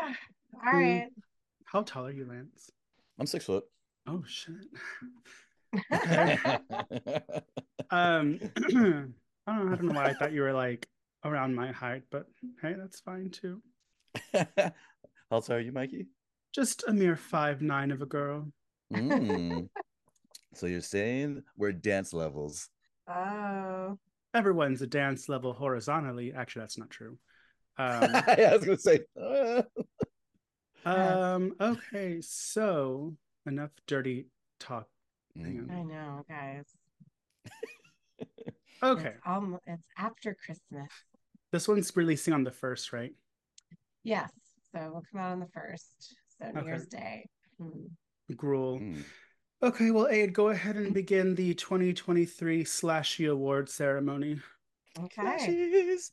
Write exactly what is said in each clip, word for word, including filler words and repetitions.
All Mm, right. how tall are you, Lance? I'm six foot. Oh shit. Okay. Um, I don't know. I don't know why I thought you were like around my height, but hey, that's fine too. How tall are you, Mikey? Just a mere five nine of a girl. Mm. So you're saying we're dance levels. Oh. Everyone's a dance level horizontally. Actually, that's not true. Um, Yeah, I was gonna say. uh, Yes, um, okay, so enough dirty talk. Hang mm. on. I know, guys. Okay, It's um it's after Christmas. this one's releasing on the first, right? Yes. So we'll come out on the first. So New Okay, Year's Day. Hmm. gruel. Mm. Okay, well, Aid, go ahead and begin the twenty twenty-three Slashy Award ceremony. Okay. Slashies.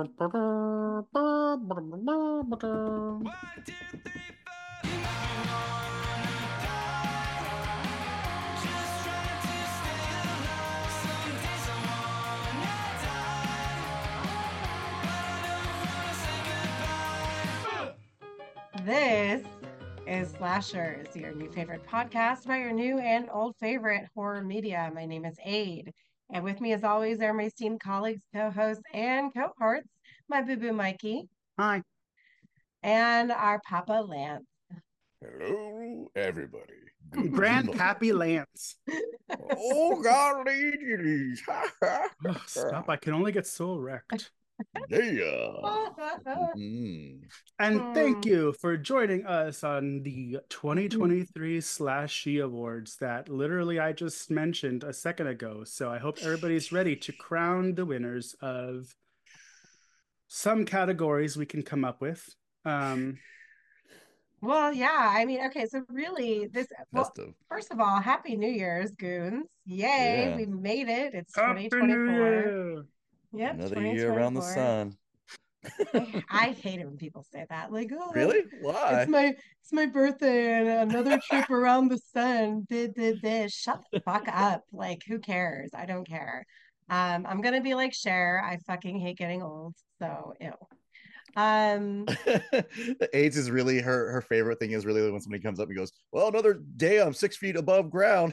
This is Slashers, your new favorite podcast about your new and old favorite horror media. My name is Aid. And with me, as always, are my esteemed colleagues, co hosts, and cohorts, my boo boo Mikey Hi. and our Papa Lance. Hello, everybody. Good Grandpappy morning. Lance. Oh, golly, geez. Oh, stop. I can only get so erect. Yeah. Mhm. And thank Hmm. you for joining us on the twenty twenty-three Slashy Awards that literally I just mentioned a second ago. So I hope everybody's ready to crown the winners of some categories we can come up with. Um, Well, yeah, I mean, okay, so really, this, well, Festive. first of all, Happy New Year's, goons. Yay, Yeah. we made it. It's Happy New twenty twenty-four. Year! Yep, Another year around the twenty twenty-four. sun. I I hate it when people say that. Like, oh, Really? it's Why? my it's my birthday and another trip around the sun. Did did this. Shut the fuck up. Like, who cares? I don't care. Um, I'm gonna be like Cher. I fucking hate getting old. So ew. Um, AIDS is really her her favorite thing is really when somebody comes up and goes, well, another day I'm six feet above ground.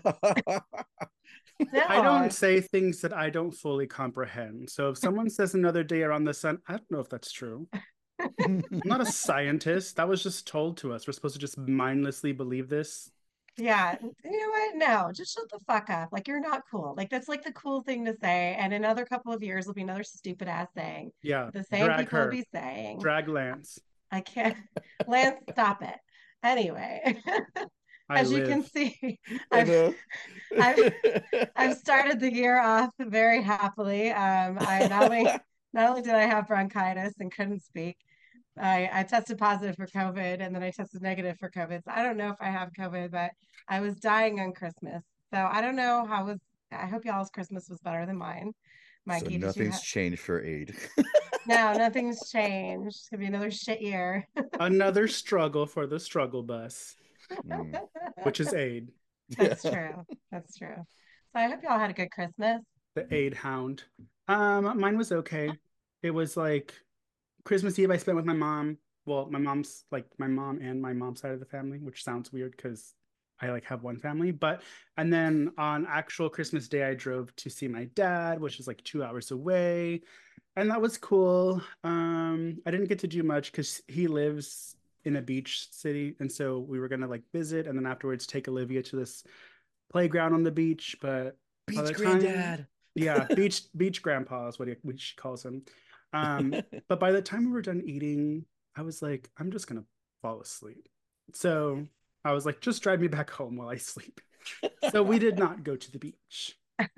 I don't no. say things that I don't fully comprehend. So if someone says another day around the sun, I don't know if that's true. I'm not a scientist. That was just told to us. We're supposed to just mindlessly believe this. Yeah, you know what? No, just shut the fuck up. Like you're not cool. Like that's like the cool thing to say. And another couple of years will be another stupid ass saying Yeah, the same drag people will her. be saying. Drag Lance. I can't. Lance, stop it. Anyway, I as you can live. see, I I've know. I've I've started the year off very happily. Um, I not only not only did I have bronchitis and couldn't speak, I, I tested positive for COVID and then I tested negative for COVID. So I don't know if I have COVID, but I was dying on Christmas. So I don't know how was I hope y'all's Christmas was better than mine. So Mikey, did you nothing's have changed for aid. no, nothing's changed. It's gonna be another shit year. Another struggle for the struggle bus, Mm. which is Aid, That's true. That's true. So I hope y'all had a good Christmas. the Aid hound. Um, mine was okay. It was like Christmas Eve I spent with my mom. Well, my mom's like my mom and my mom's side of the family, which sounds weird because I like have one family. But and then on actual Christmas Day, I drove to see my dad, which is like two hours away, and that was cool. Um, I didn't get to do much because he lives in a beach city, and so we were gonna like visit, and then afterwards take Olivia to this playground on the beach. But by Beach the time, granddad. yeah, beach beach grandpa is what he, what she calls him. Um, but by the time we were done eating, I was like, I'm just gonna fall asleep. So I was like, just drive me back home while I sleep. So we did not go to the beach.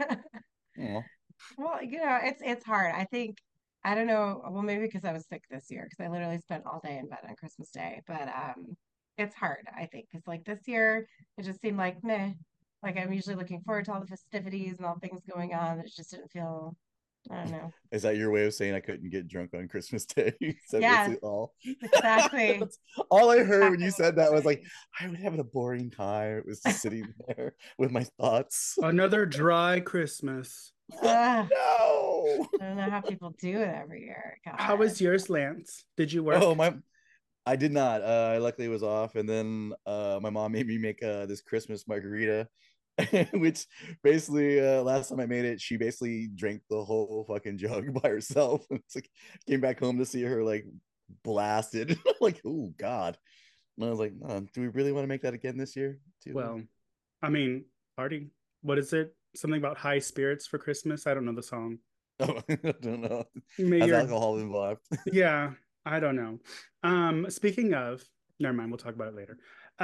Aw. Well, you know, it's it's hard. I think I don't know. Well, maybe because I was sick this year because I literally spent all day in bed on Christmas Day. But um, it's hard. I think because like this year it just seemed like meh. Like I'm usually looking forward to all the festivities and all the things going on. It just didn't feel. I don't know. Is that your way of saying I couldn't get drunk on Christmas Day? Is that Yes, basically all? exactly. That's all I heard when Exactly you what said I'm that was like, saying. I was having a boring time. It was just sitting there with my thoughts. Another dry Christmas. Uh, No. I don't know how people do it every year. How God. was yours, Lance? Did you Oh, work? my I did not. Uh, I luckily was off, and then uh, my mom made me make uh, this Christmas margarita, which basically uh, last time I made it, she basically drank the whole fucking jug by herself. It's like came back home to see her like blasted, like oh god. And I was like, oh, do we really want to make that again this year? Too? Well, I mean, party. What is it? Something about high spirits for Christmas? I don't know the song. Oh, I don't know. May Has your alcohol involved? Yeah, I don't know. Um, speaking of, never mind, we'll talk about it later.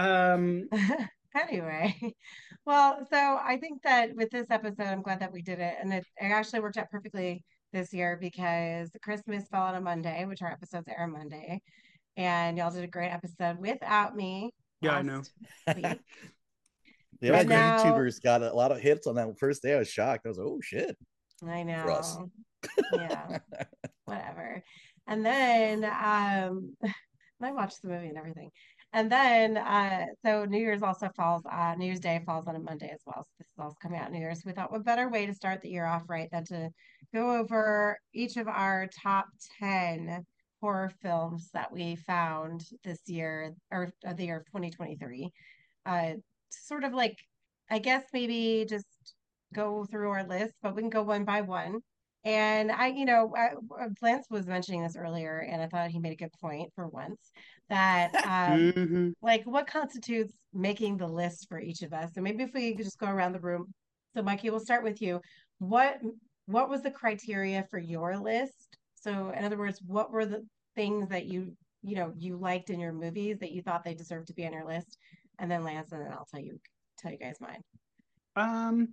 Um, Anyway, well, so I think that with this episode, I'm glad that we did it. And it, it actually worked out perfectly this year because Christmas fell on a Monday, which our episodes air on Monday. And y'all did a great episode without me yeah, I know. last week. Yeah, And the now, YouTubers got a lot of hits on that first day. I was shocked. I was like, oh shit. I For us. know, yeah, whatever. And then um, I watched the movie and everything. And then, uh, so New Year's also falls, uh, New Year's Day falls on a Monday as well. So this is also coming out New Year's. We thought what better way to start the year off right than to go over each of our top ten horror films that we found this year or uh, the year of twenty twenty-three. Uh, sort of like, I guess maybe just go through our list, but we can go one by one. And I, you know, I, Lance was mentioning this earlier, and I thought he made a good point for once that, um, hmm like, what constitutes making the list for each of us? So maybe if we could just go around the room. So, Mikey, we'll start with you. What what was the criteria for your list? So, in other words, what were the things that you, you know, you liked in your movies that you thought they deserved to be on your list? And then Lance, and then I'll tell you tell you guys mine. Um,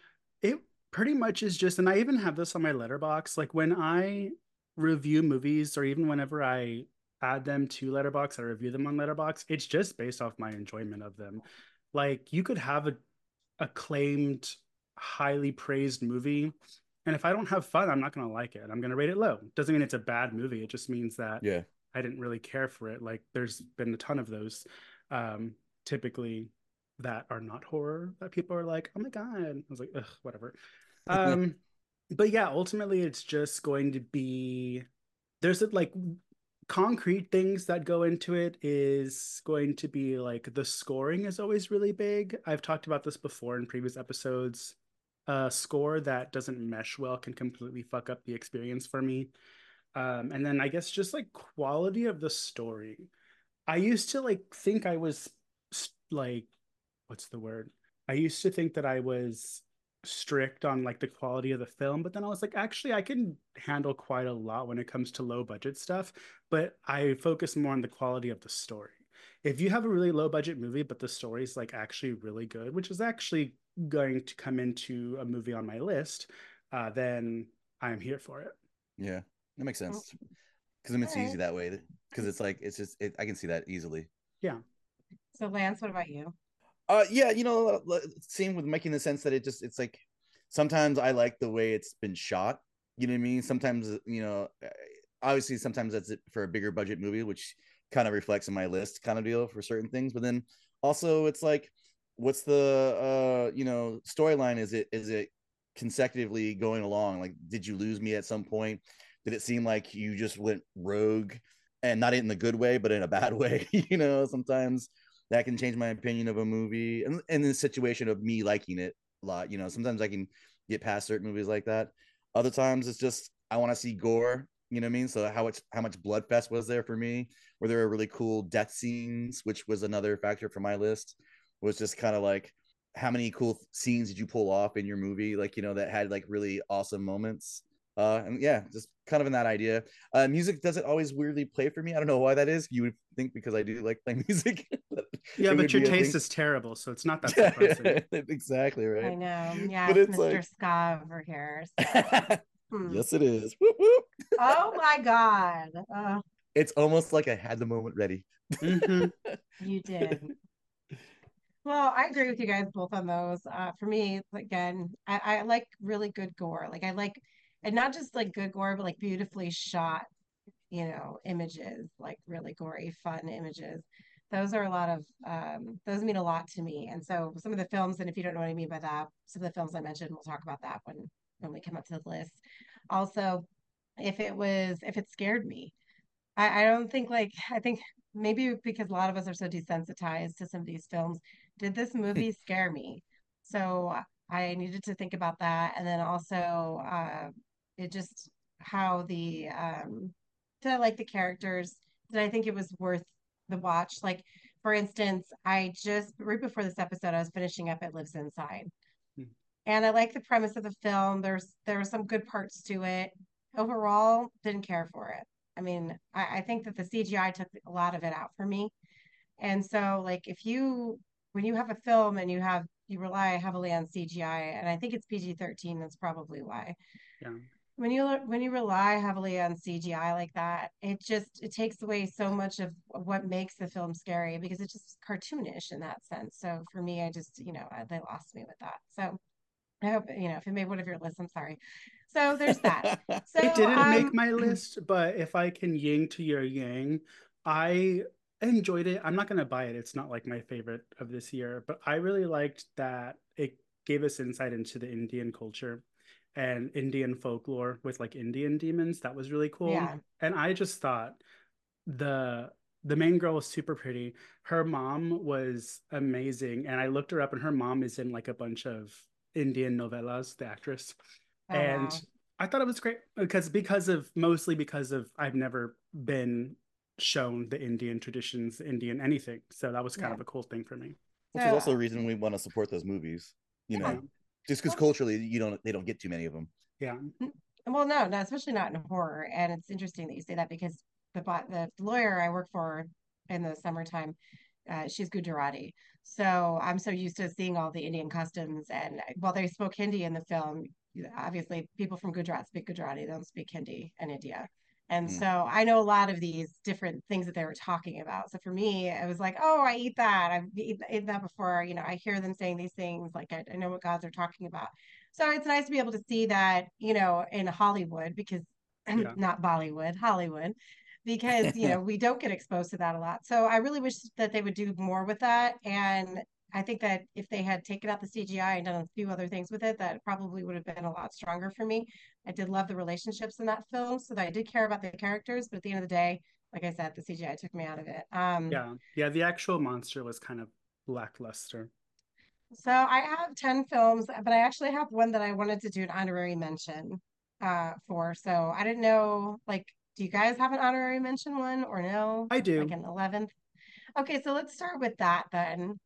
it pretty much is just, and I even have this on my letterbox. Like when I review movies, or even whenever I add them to Letterbox, I review them on Letterbox. It's just based off my enjoyment of them. Like you could have a acclaimed, highly praised movie, and if I don't have fun, I'm not gonna like it. I'm gonna rate it low. Doesn't mean it's a bad movie. It just means that Yeah. I didn't really care for it. Like there's been a ton of those, um, typically that are not horror that people are like, oh my god. I was like, ugh, whatever. Um, but yeah, ultimately it's just going to be there's like concrete things that go into it is going to be like the scoring is always really big. I've talked about this before in previous episodes. A score that doesn't mesh well can completely fuck up the experience for me. Um, and then I guess just like quality of the story. I used to like think I was like, what's the word? I used to think that I was strict on like the quality of the film, but then I was like, actually, I can handle quite a lot when it comes to low budget stuff, but I focus more on the quality of the story. If you have a really low budget movie, but the story's like actually really good, which is actually going to come into a movie on my list, uh, then I'm here for it. Yeah, that makes All sense. Because it's right. easy that way. Because it's like it's just it, I can see that easily. Yeah. So, Lance, what about you? Uh, yeah, you know, same with making the sense that it just it's like sometimes I like the way it's been shot. You know what I mean? Sometimes you know, obviously sometimes that's it for a bigger budget movie, which kind of reflects in my list kind of deal for certain things. But then also it's like, what's the uh you know storyline? Is it is it consecutively going along? Like, did you lose me at some point? Did it seem like you just went rogue, and not in the good way, but in a bad way? You know, sometimes that can change my opinion of a movie. And in the situation of me liking it a lot, you know, sometimes I can get past certain movies like that. Other times it's just I want to see gore. You know what I mean? So how much how much bloodfest was there for me? Were there really cool death scenes, which was another factor for my list? Was just kind of like how many cool scenes did you pull off in your movie? Like, you know, that had like really awesome moments. Uh, and yeah, just kind of in that idea. Uh, music doesn't always weirdly play for me. I don't know why that is. You would think because I do like playing music. Yeah, It but would your be a taste thing. is terrible, so it's not that Yeah, surprising. exactly right. I know. But Yes, it's mister like, Ska over here. So, hmm. yes, it is. Whoop, whoop. Oh my God. Oh, It's almost like I had the moment ready. hmm you did. Well, I agree with you guys both on those. Uh, for me, again, I, I like really good gore. Like I like, and not just like good gore, but like beautifully shot, you know, images, like really gory, fun images. Those are a lot of, um, those mean a lot to me. And so some of the films, and if you don't know what I mean by that, some of the films I mentioned, we'll talk about that when when we come up to the list. Also, if it was, if it scared me, I, I don't think like, I think maybe because a lot of us are so desensitized to some of these films, did this movie scare me? So I needed to think about that. And then also, uh, it just how the, um, did I like the characters? Did I think it was worth the watch? Like, for instance, I just, right before this episode, I was finishing up It Lives Inside. Hmm. And I like the premise of the film. There's there were some good parts to it. Overall, didn't care for it. I mean, I, I think that the C G I took a lot of it out for me. And so, like, if you when you have a film and you have you rely heavily on C G I, and I think it's P G thirteen, that's probably why. Yeah. When you when you rely heavily on C G I like that, it just it takes away so much of what makes the film scary because it's just cartoonish in that sense. So for me, I just you know they lost me with that. So I hope you know if it made one of your lists. I'm sorry. So there's that. So It didn't make um, my list, but if I can yin to your yang, I enjoyed it. I'm not gonna buy it. It's not like my favorite of this year, but I really liked that it gave us insight into the Indian culture and Indian folklore with like Indian demons. That was really cool. yeah, And I just thought the the main girl was super pretty. Her mom was amazing, and I looked her up, and her mom is in like a bunch of Indian novellas, the actress. oh And wow, I thought it was great because because of mostly because of I've never been shown the Indian traditions, Indian anything. So that was kind yeah. of a cool thing for me. Which So is also uh, a reason we want to support those movies. You yeah, know, just because well, culturally you don't they don't get too many of them. Yeah. well, no, no, especially not in horror. And it's interesting that you say that because the the lawyer I work for in the summertime, uh, she's Gujarati. So I'm so used to seeing all the Indian customs. And while they spoke Hindi in the film, obviously people from Gujarat speak Gujarati, they don't speak Hindi in India. And Mm. so I know a lot of these different things that they were talking about. So for me, it was like, oh, I eat that. I've eaten that before. You know, I hear them saying these things. Like I, I know what gods are talking about. So it's nice to be able to see that, you know, in Hollywood because Yeah. not Bollywood, Hollywood, because, you know, we don't get exposed to that a lot. So I really wish that they would do more with that. And I think that if they had taken out the C G I and done a few other things with it, that probably would have been a lot stronger for me. I did love the relationships in that film, so that I did care about the characters, but at the end of the day, like I said, the C G I took me out of it. Um, Yeah. Yeah. The actual monster was kind of lackluster. So I have ten films, but I actually have one that I wanted to do an honorary mention uh for. So I didn't know, like, do you guys have an honorary mention one or no? I Like do. an eleventh? Okay, so let's start with that then.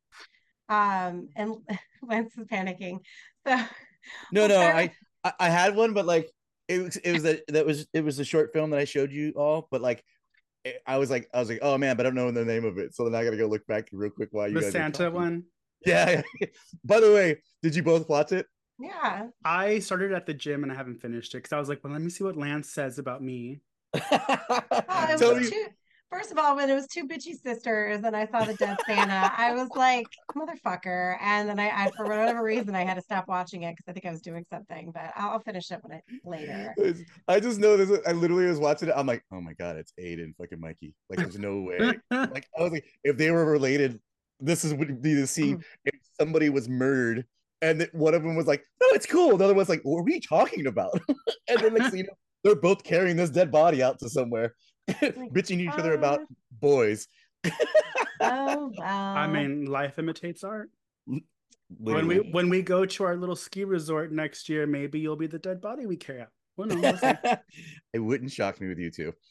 Um, and Lance is panicking. So No, we'll no, start with I I I had one, but like it was it was a that was it was a short film that I showed you all, but like it- I was like I was like, oh man, but I don't know the name of it, so then I gotta go look back real quick while you The guys are Santa talking. one. Yeah. By the way, did you both watch it? yeah. I started at the gym and I haven't finished it because I was like, well, let me see what Lance says about me. Oh, it And was Tell uh, me. two. First of all, when it was two bitchy sisters and I saw the dead Santa, I was like, motherfucker. And then I, I for whatever reason, I had to stop watching it because I think I was doing something, but I'll, I'll finish it when I later. I just know this. I literally was watching it. I'm like, oh my god, it's Aiden, fucking Mikey. Like, there's no way. Like, I was like, if they were related, this is would be the scene if somebody was murdered, and one of them was like, no, it's cool. The other was like, what are we talking about? And then like, you know, they're both carrying this dead body out to somewhere, Like, bitching each other about uh, boys. oh I well. mean, life imitates art. I When we Literally. mean, when we go to our little ski resort next year, maybe you'll be the dead body we carry out. Well, no, we'll see. It wouldn't shock me with you two.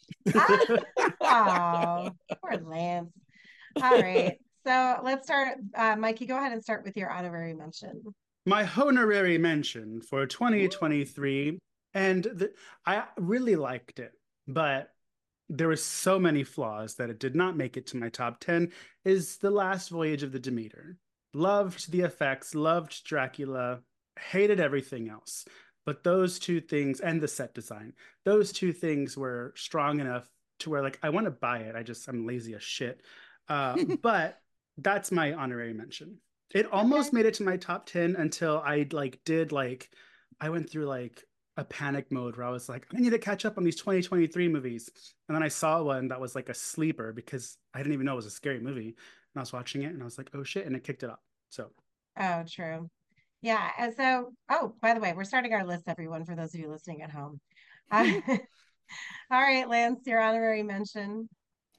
ah, oh, poor Lance. All right. So let's start. Uh, Mikey, go ahead and start with your honorary mention. My honorary mention for Ooh. twenty twenty-three, and the, I really liked it, but there were so many flaws that it did not make it to my top ten, is The Last Voyage of the Demeter. Loved the effects, loved Dracula, hated everything else. But those two things and the set design, those two things were strong enough to where like I want to buy it. I just I'm lazy as shit. Uh, but that's my honorary mention. It Okay. almost made it to my top ten until I like did like I went through like a panic mode where I was like, I need to catch up on these twenty twenty-three movies. And then I saw one that was like a sleeper because I didn't even know it was a scary movie. And I was watching it and I was like, oh shit. And it kicked it up. So Oh, true. Yeah. And so, oh, by the way, we're starting our list, everyone, for those of you listening at home. Uh, all right, Lance, your honorary mention.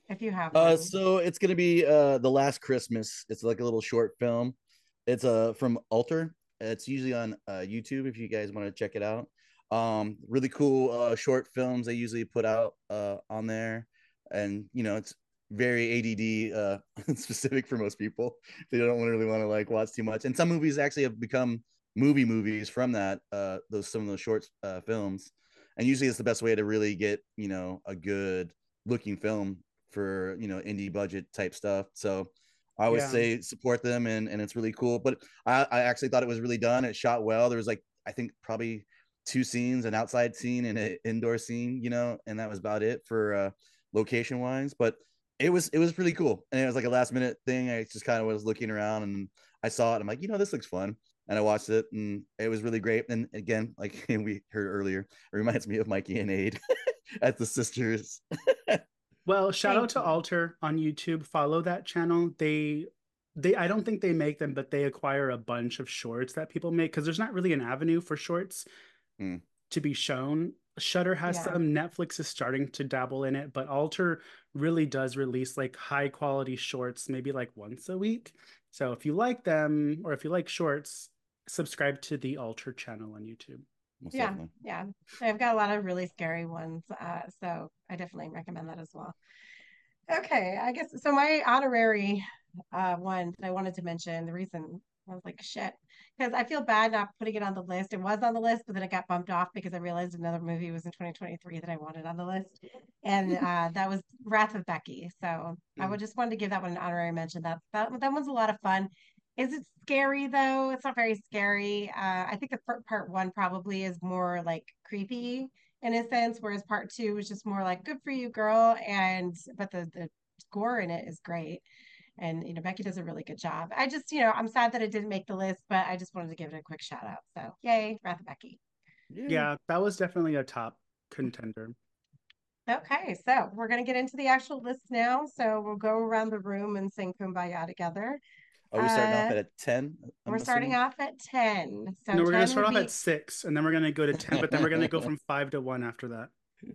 if you have Uh, one. so it's gonna be uh the Last Christmas. It's like a little short film. It's uh from Alter. It's usually on uh YouTube if you guys want to check it out. Um, really cool uh short films they usually put out uh on there, and you know it's very A D D uh specific for most people. They don't really want to like watch too much, and some movies actually have become movie movies from that uh those some of those short uh films, and usually it's the best way to really get you know a good looking film for you know indie budget type stuff. So I always Yeah. say support them, and and it's really cool. But I, I actually thought it was really done. It shot well. There was like I think probably two scenes, an outside scene and an indoor scene, you know, and that was about it for uh, location wise. But it was it was pretty cool, and it was like a last minute thing. I just kind of was looking around and I saw it. I'm like, you know, this looks fun. And I watched it, and it was really great. And again, like we heard earlier, it reminds me of Mikey and Aid at the sisters. Well, shout Thank out to you. Alter on YouTube. Follow that channel. They they I don't think they make them, but they acquire a bunch of shorts that people make because there's not really an avenue for shorts Mm. to be shown. Shutter has Yeah. some, Netflix is starting to dabble in it, but Alter really does release like high quality shorts maybe like once a week. So if you like them or if you like shorts, subscribe to the Alter channel on YouTube. Most Yeah, definitely. yeah. I've got a lot of really scary ones, uh, so I definitely recommend that as well. Okay, I guess so. My honorary uh, one that I wanted to mention, the reason I was like, shit, because I feel bad not putting it on the list. It was on the list, but then it got bumped off because I realized another movie was in twenty twenty-three that I wanted on the list, and uh, that was Wrath of Becky. So I would just wanted to give that one an honorary mention. That that that one's a lot of fun. Is it scary though? It's not very scary. Uh, I think the fir- part one probably is more like creepy in a sense, whereas part two was just more like good for you, girl. And but the the score in it is great. And you know, Becky does a really good job. I just, you know, I'm sad that it didn't make the list, but I just wanted to give it a quick shout out. So yay, Wrath of Becky. Yeah. Yeah, that was definitely a top contender. Okay, so we're gonna get into the actual list now. So we'll go around the room and sing Kumbaya together. Are we starting off Uh, at a ten? we're I'm starting assuming. off at ten. So No, we're gonna ten start would off at be six, and then we're gonna go to ten, but then we're gonna go from five to one after that.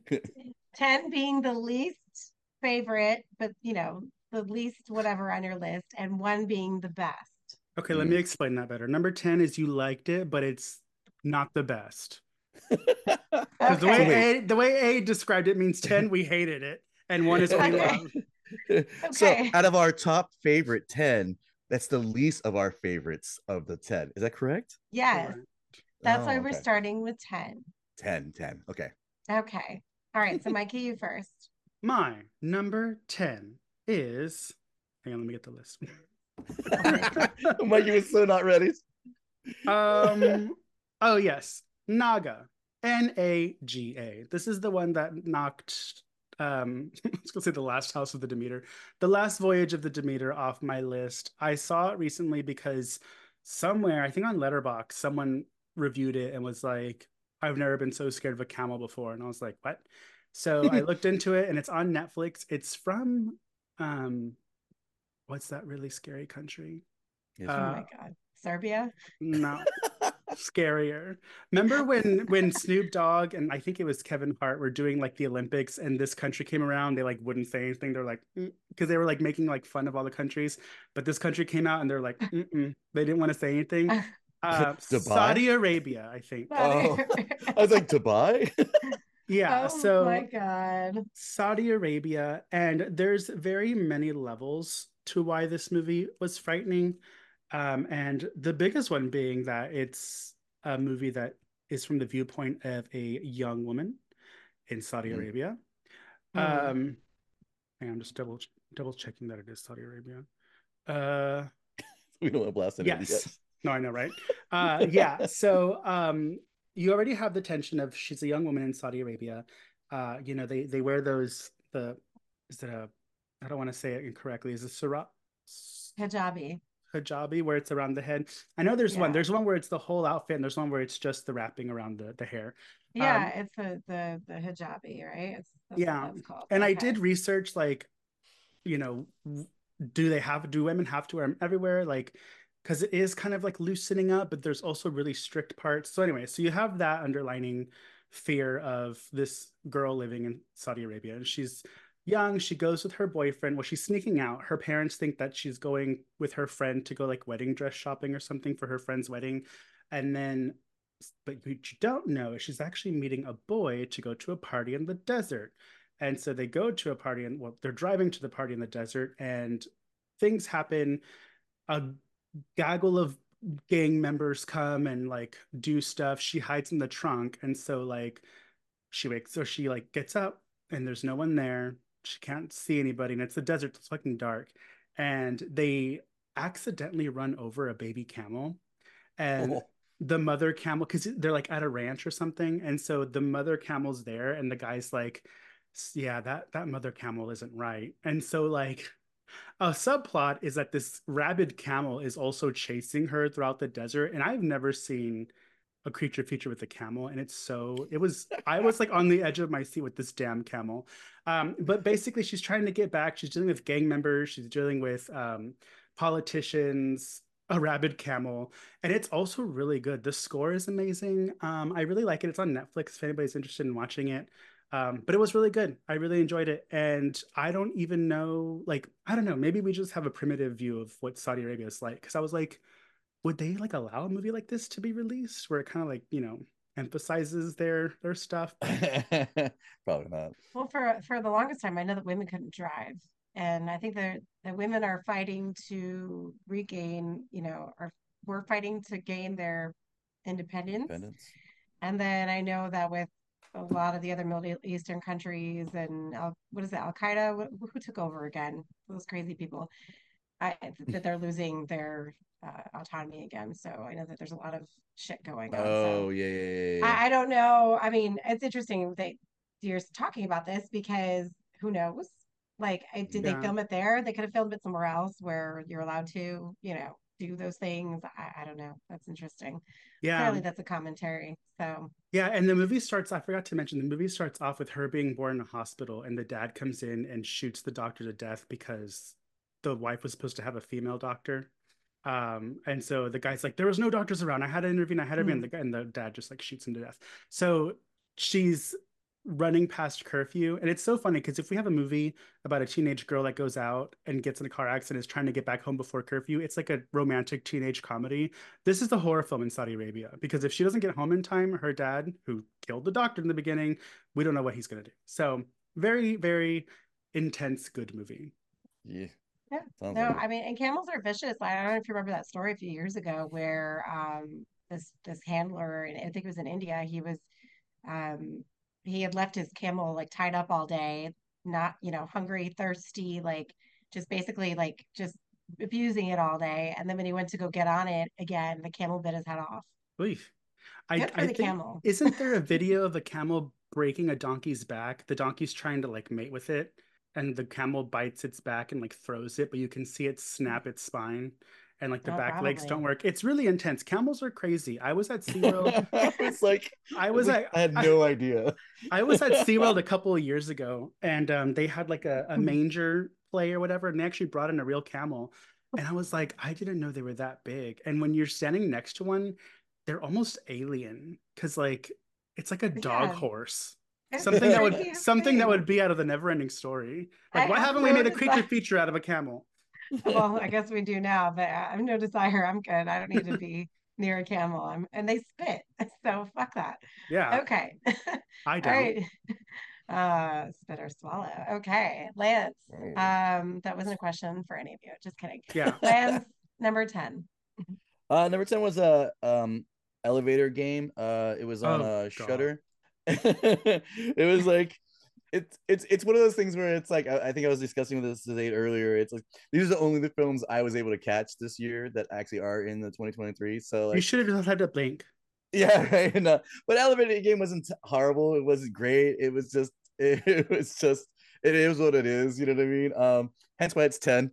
ten being the least favorite, but you know, the least whatever on your list, and one being the best. Okay, let me explain that better. Number ten is you liked it, but it's not the best. Because the way Okay. wait. A the way A described it means ten, we hated it, and one is what we Okay. love. So Okay. out of our top favorite ten, that's the least of our favorites of the ten. Is that correct? Yes, Correct. that's Oh, why we're okay. starting with ten. ten, ten. Okay. Okay. All right. So, Mikey, you first. My number ten is. Hang on, let me get the list. Mikey was so not ready. Um. Oh yes, Naga. N A G A. This is the one that knocked. Um, I was gonna say the last House of the Demeter, the last Voyage of the Demeter off my list. I saw it recently because somewhere, I think on Letterboxd, someone reviewed it and was like, "I've never been so scared of a camel before," and I was like, "What?" So I looked into it, and it's on Netflix. It's from, um, what's that really scary country? Yes. Oh Uh, my God. Serbia? no, scarier. Remember when when Snoop Dogg and I think it was Kevin Hart were doing like the Olympics and this country came around, they like wouldn't say anything. They're like, because they were like making like fun of all the countries, but this country came out and they're like, Mm-mm. They didn't want to say anything. Uh, Dubai? Saudi Arabia, I think. Oh, I was like, Dubai? Yeah, Oh so my God. Saudi Arabia, and there's very many levels to why this movie was frightening. Um, and the biggest one being that it's a movie that is from the viewpoint of a young woman in Saudi Mhm. Arabia. Hmm. Um, and I'm just double double checking that it is Saudi Arabia. Uh, We don't want to blast anyone yes. yet. No, I know, right? Uh, yeah. So um, you already have the tension of she's a young woman in Saudi Arabia. Uh, you know, they they wear those the is it a I don't want to say it incorrectly. Is it sarab Hijabi. hijabi where it's around the head? I know there's one. Yeah. There's one where it's the whole outfit, and there's one where it's just the wrapping around the the hair. Yeah, Um, it's the the the hijabi, right? It's that's yeah, what that's called. and I Okay. did research like, you know, do they have do women have to wear them everywhere? Like, because it is kind of like loosening up, but there's also really strict parts. So anyway, so you have that underlining fear of this girl living in Saudi Arabia, and she's young. She goes with her boyfriend. Well, she's sneaking out. Her parents think that she's going with her friend to go like wedding dress shopping or something for her friend's wedding. And then, but what you don't know is she's actually meeting a boy to go to a party in the desert. And so they go to a party and well, they're driving to the party in the desert and things happen. A gaggle of gang members come and like do stuff. She hides in the trunk. And so like she wakes, so she like gets up and there's no one there. She can't see anybody, and it's the desert. It's fucking dark, and they accidentally run over a baby camel, and Oh. the mother camel, because they're like at a ranch or something, and so the mother camel's there, and the guy's like, "Yeah, that that mother camel isn't right," and so like a subplot is that this rabid camel is also chasing her throughout the desert, and I've never seen a creature feature with a camel, and it's so it was I was like on the edge of my seat with this damn camel. Um, but basically, she's trying to get back. She's dealing with gang members. She's dealing with um, politicians. A rabid camel, and it's also really good. The score is amazing. Um, I really like it. It's on Netflix if anybody's interested in watching it. Um, but it was really good. I really enjoyed it, and I don't even know. Like, I don't know. Maybe we just have a primitive view of what Saudi Arabia is like. Because I was like, would they like allow a movie like this to be released where it kind of like you know emphasizes their their stuff? Probably not. Well, for for the longest time, I know that women couldn't drive, and I think that the women are fighting to regain, you know, or we're fighting to gain their independence. Independence. And then I know that with a lot of the other Middle Eastern countries and Al, what is it, Al Qaeda? Who, who took over again? Those crazy people. I, that they're losing their uh, autonomy again. So I know that there's a lot of shit going on. Oh So yeah, yeah, yeah, yeah. I, I don't know. I mean, it's interesting that you're talking about this because who knows? Like, I, did they Yeah, film it there? They could have filmed it somewhere else where you're allowed to, you know, do those things. I, I don't know. That's interesting. yeah. Clearly, that's a commentary. So, Yeah, and the movie starts, I forgot to mention, the movie starts off with her being born in a hospital, and the dad comes in and shoots the doctor to death because the wife was supposed to have a female doctor. Um, and so the guy's like, there was no doctors around. I had to intervene. I had to intervene. hmm. And the, and the dad just like shoots him to death. So she's running past curfew. And it's so funny because if we have a movie about a teenage girl that goes out and gets in a car accident, is trying to get back home before curfew, it's like a romantic teenage comedy. This is the horror film in Saudi Arabia because if she doesn't get home in time, her dad, who killed the doctor in the beginning, we don't know what he's going to do. So very, very intense, good movie. Yeah. Yeah. Sounds No, like I mean, and camels are vicious. I don't know if you remember that story a few years ago where um this this handler, and I think it was in India, he was um he had left his camel like tied up all day, not, you know, hungry, thirsty, like just basically like just abusing it all day. And then when he went to go get on it again, the camel bit his head off. Oof. I Good for I the think camel. isn't there a video of a camel breaking a donkey's back? The donkey's trying to like mate with it, and the camel bites its back and like throws it, but you can see it snap its spine and like the Oh, back legs don't probably. work. It's really intense. Camels are crazy. I was at SeaWorld. it's like I it's was like at I had I, no idea. I was at SeaWorld a couple of years ago, and um, they had like a, a manger play or whatever, and they actually brought in a real camel. And I was like, I didn't know they were that big. And when you're standing next to one, they're almost alien because like it's like a dog Yeah, horse. it's the Something that would freakiest something that would thing. be out of the never-ending story. I Like, why have haven't we no made a creature desire. feature out of a camel? Well, I guess we do now, but I have no desire. I'm good. I don't need to be near a camel. I'm, and they spit. So fuck that. Yeah, Okay. I All don't. right. Uh, spit or swallow. Okay. Lance. Oh. Um, that wasn't a question for any of you. Just kidding. Yeah. Lance, number ten. Uh, number ten was a um elevator game. Uh, it was on Oh a God. Shutter. It was like it's it's it's one of those things where it's like I, I think I was discussing with this debate earlier. It's like these are the only the films I was able to catch this year that actually are in the twenty twenty-three. So You like should have just had to blink. yeah, right. And, uh, but elevator game wasn't horrible. It wasn't great. It was just it, it was just it is what it is. You know what I mean? Um, hence why it's ten.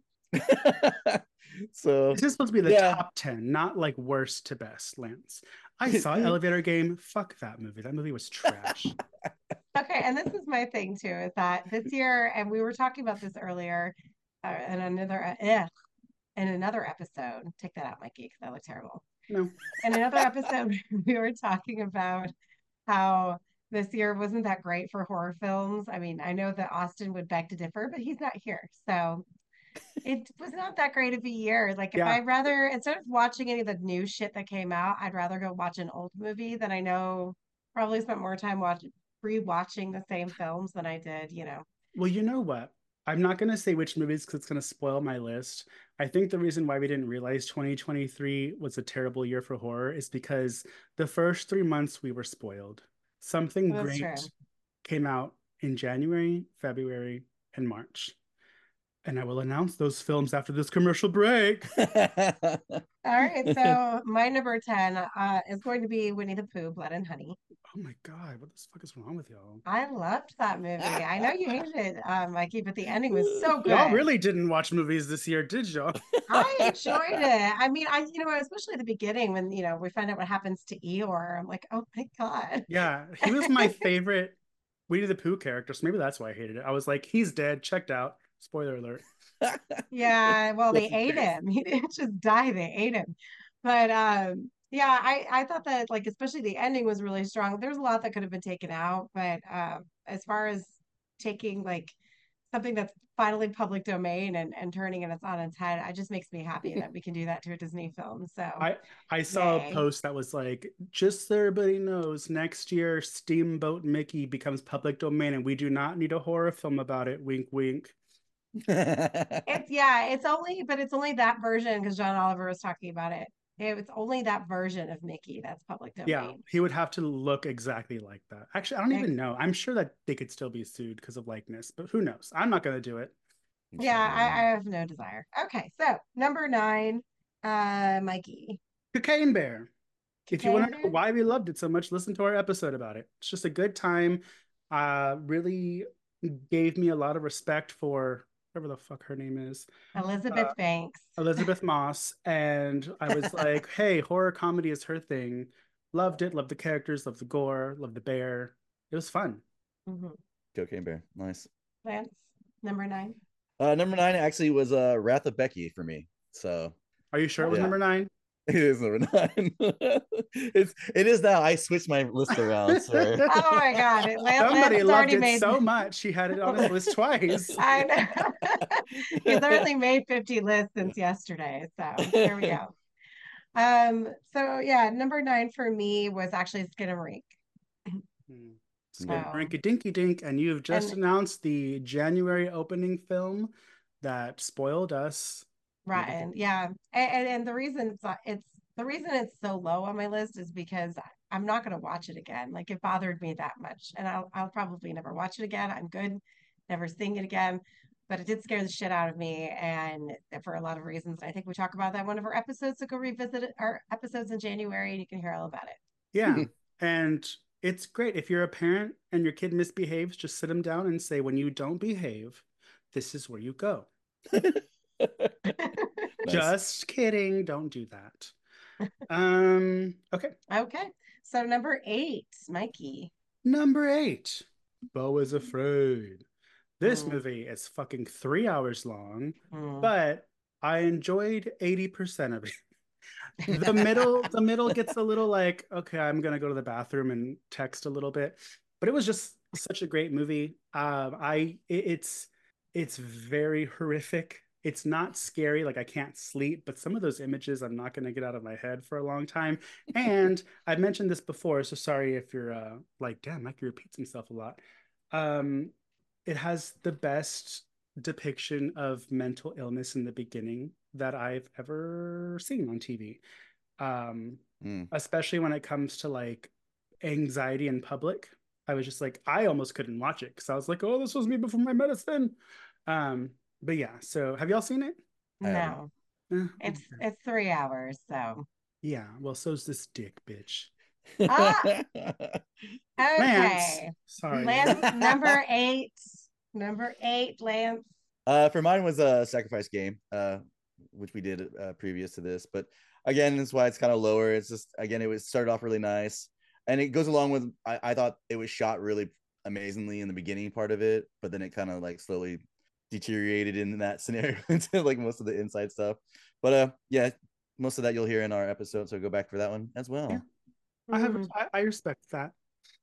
So This is supposed to be the yeah. top ten, not like worst to best, Lance. I saw Elevator Game. Fuck that movie. That movie was trash. Okay. And this is my thing too, is that this year, and we were talking about this earlier, uh, in another, uh, eh, in another episode. Take that out, Mikey, because that looked terrible. No. In another episode, we were talking about how this year wasn't that great for horror films. I mean, I know that Austin would beg to differ, but he's not here. So it was not that great of a year. Like if Yeah. I'd rather, instead of watching any of the new shit that came out, I'd rather go watch an old movie that I know probably spent more time watching re-watching the same films than I did, you know. Well, you know what? I'm not going to say which movies because it's going to spoil my list. I think the reason why we didn't realize twenty twenty-three was a terrible year for horror is because the first three months we were spoiled. Something That's great true. came out in January, February, and March. And I will announce those films after this commercial break. All right, so my number ten uh, is going to be Winnie the Pooh, Blood and Honey. Oh my God, what the fuck is wrong with y'all? I loved that movie. I know you hated it, um, Mikey, but the ending was so good. Y'all really didn't watch movies this year, did y'all? I enjoyed it. I mean, I, you know, especially at the beginning when, you know, we find out what happens to Eeyore. I'm like, oh my God. Yeah, he was my favorite Winnie the Pooh character, so maybe that's why I hated it. I was like, he's dead, checked out. Spoiler alert. Yeah, well, they Just in ate case. him. He didn't just die, they ate him. But um, yeah, I, I thought that like especially the ending was really strong. There's a lot that could have been taken out, but um, as far as taking like something that's finally public domain and, and turning it on its head, it just makes me happy that we can do that to a Disney film. So I I saw a yay. post that was like, just so everybody knows, next year Steamboat Mickey becomes public domain, and we do not need a horror film about it. Wink, wink. It's yeah, it's only but it's only that version because John Oliver was talking about it. It was only that version of Mickey that's public Yeah, domain. he would have to look exactly like that. Actually, I don't Ex- even know. I'm sure that they could still be sued because of likeness, but who knows? I'm not gonna do it. Yeah, I, I have no desire. Okay, so number nine, uh, Mikey. Cocaine Bear. If you want to Cocaine know Bear? why we loved it so much, listen to our episode about it. It's just a good time. Uh, really gave me a lot of respect for whatever the fuck her name is, Elizabeth uh, Banks. Elizabeth Moss. And I was like, hey, horror comedy is her thing. Loved it. Loved the characters. Loved the gore. Loved the bear. It was fun. Mhm. Cocaine Bear, nice. Lance, number nine. Uh, number nine actually was uh, Wrath of Becky for me. So Are you sure it was Yeah. number nine? it is number nine. it's it is now. I switched my list around, sir. Oh my God, it, Lance, Somebody Lance loved already it made. so much he had it on his list twice. I know. He's already made fifty lists since yesterday, so there we go. Um, so yeah, number nine for me was actually Skinamarink. Hmm. Yeah. So, Rinky Dinky Dink, and you've just and announced the January opening film that spoiled us. Rotten, yeah, and, and the reason it's uh, it's the reason it's so low on my list is because I'm not going to watch it again. Like it bothered me that much, and I'll I'll probably never watch it again. I'm good, never seeing it again, but it did scare the shit out of me, and for a lot of reasons. I think we talk about that in one of our episodes. So go revisit it, our episodes in January, and you can hear all about it. Yeah, and it's great if you're a parent and your kid misbehaves. Just sit them down and say, when you don't behave, this is where you go. Nice. Just kidding. Don't do that. Um. Okay. Okay, so number eight, Mikey. Number eight. Beau is Afraid. This Mm. movie is fucking three hours long, Mm. but I enjoyed eighty percent of it. The middle, the middle gets a little like, okay, I'm gonna go to the bathroom and text a little bit, but it was just such a great movie. Um, I it, it's it's very horrific. It's not scary, like I can't sleep, but some of those images I'm not gonna get out of my head for a long time. And I've mentioned this before, so sorry if you're uh, like, damn, Mikey repeats himself a lot. Um, it has the best depiction of mental illness in the beginning that I've ever seen on T V. Um, Mm. especially when it comes to like anxiety in public. I was just like, I almost couldn't watch it because I was like, oh, this was me before my medicine. Um, but yeah, so have y'all seen it? I haven't. No, Eh, it's okay. it's three hours, so Yeah, well, so's this dick bitch. Ah! Lance, okay. sorry. Lance, number eight. Number eight, Lance. Uh, for mine was a sacrifice game, uh, which we did uh, previous to this. But again, that's why it's kind of lower. It's just again, it was started off really nice, and it goes along with. I, I thought it was shot really amazingly in the beginning part of it, but then it kind of like slowly deteriorated in that scenario into like most of the inside stuff. But uh, yeah, most of that you'll hear in our episode, so go back for that one as well. Yeah. I have Mm, I, I respect that.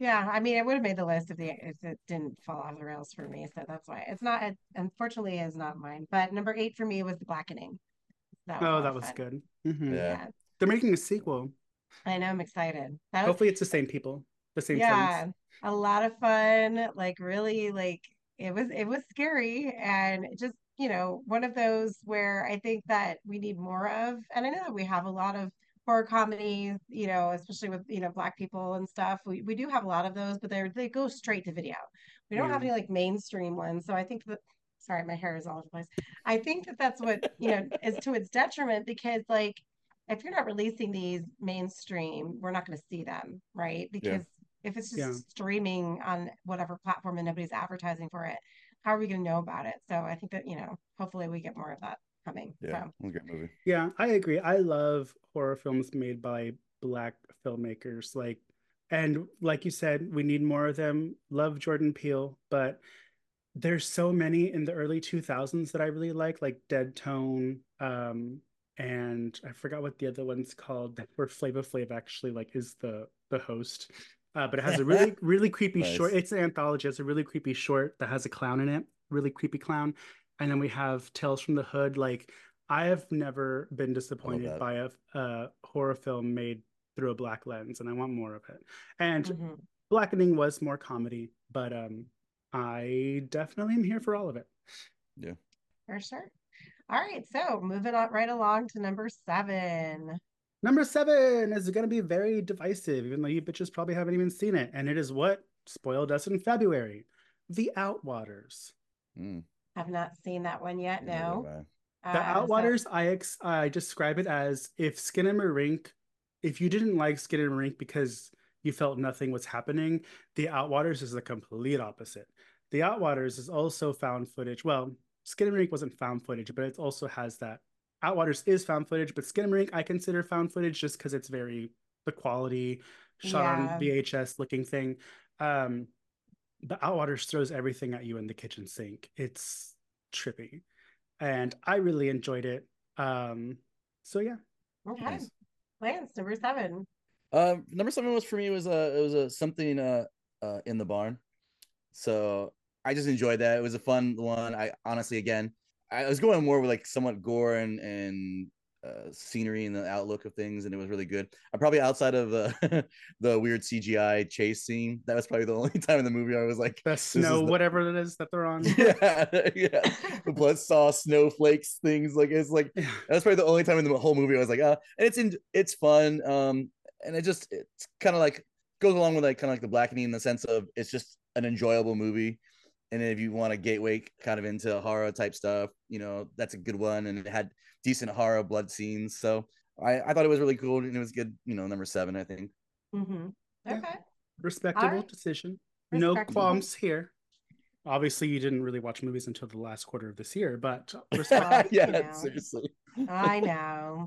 Yeah, I mean, it would have made the list if the if it didn't fall off the rails for me. So that's why it's not. It, unfortunately, is not mine. But number eight for me was The Blackening. That was a Oh, lot that of was fun. good. hmm Yeah. Yeah, They're making a sequel. I know. I'm excited. That was Hopefully, it's the same people, the same friends. yeah, a lot of fun. Like really, like it was it was scary and just you know one of those where I think that we need more of. And I know that we have a lot of horror comedies, you know, especially with you know black people and stuff. We we do have a lot of those, but they're they go straight to video. We don't Yeah. have any like mainstream ones. So I think that sorry, my hair is all over the place. I think that that's what you know is to its detriment because like if you're not releasing these mainstream, we're not going to see them, right? Yeah. Because if it's Yeah. just streaming on whatever platform and nobody's advertising for it, how are we going to know about it? So I think that, you know, hopefully we get more of that coming. Yeah. So It was a great movie. Yeah, I agree. I love horror films made by black filmmakers. Like, and like you said, we need more of them. Love Jordan Peele, but there's so many in the early two thousands that I really like, like Dead Tone, um, and I forgot what the other one's called, where Flava Flav actually like is the the host. Uh, but it has a really, really creepy Nice. short. It's an anthology. It's a really creepy short that has a clown in it, really creepy clown. And then we have Tales from the Hood. Like, I have never been disappointed that. by a, a horror film made through a black lens, and I want more of it. And mhm. Blackening was more comedy, but um, I definitely am here for all of it. Yeah. For sure. All right. So moving on right along to number seven. Number seven is going to be very divisive, even though you bitches probably haven't even seen it. And it is what spoiled us in February, The Outwaters. Mm. I've not seen that one yet. Neither No. have I. The Uh, so Outwaters, I ex- I describe it as if Skinamarink, if you didn't like Skinamarink because you felt nothing was happening, The Outwaters is the complete opposite. The Outwaters is also found footage. Well, Skinamarink wasn't found footage, but it also has that. Outwaters is found footage, but Skinamarink I consider found footage just because it's very the quality shot on yeah. V H S looking thing. Um, the Outwaters throws everything at you in the kitchen sink. It's trippy, and I really enjoyed it. Um, so yeah, Okay. Nice. Lance, number seven. Um, number seven was for me was a it was a something uh uh in the barn. So I just enjoyed that. It was a fun one. I honestly, again, I was going more with like somewhat gore and and uh, scenery and the outlook of things, and it was really good. I'm probably outside of the the weird C G I chase scene. That was probably the only time in the movie I was like, the "This snow, is the, whatever it is that they're on. yeah, yeah, the blood saw snowflakes things. Like it's like Yeah. that was probably the only time in the whole movie I was like, ah, and it's in, it's fun. Um, and it just it's kind of like goes along with like kind of like the Blackening in the sense of it's just an enjoyable movie. And if you want a gateway kind of into horror type stuff, you know, that's a good one. And it had decent horror blood scenes. So I, I thought it was really cool. And it was good, you know, number seven, I think. Mm-hmm. Yeah. Okay. Respectable All right. decision. No Respectable. qualms here. Obviously, you didn't really watch movies until the last quarter of this year, but Well, respect. yeah, you know. seriously. I know.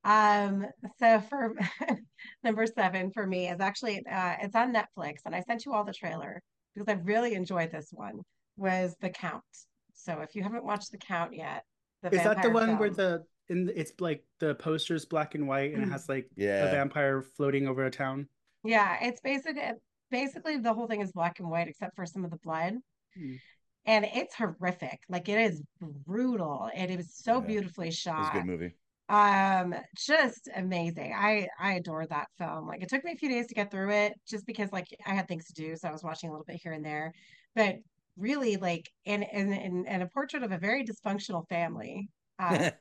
Um, so for number seven for me is actually uh it's on Netflix and I sent you all the trailer because I really enjoyed this one was The Count. So if you haven't watched The Count yet, the Is that the vampire one where film. the in the, it's like the poster's black and white and it has like a Yeah. vampire floating over a town? Yeah, it's basically basically the whole thing is black and white except for some of the blood. Hmm. And it's horrific. Like it is brutal. It is so Yeah. beautifully It was a shot. good movie. Um, just amazing. I I adore that film. Like it took me a few days to get through it just because like I had things to do, so I was watching a little bit here and there. But really like in in in, in a portrait of a very dysfunctional family. Uh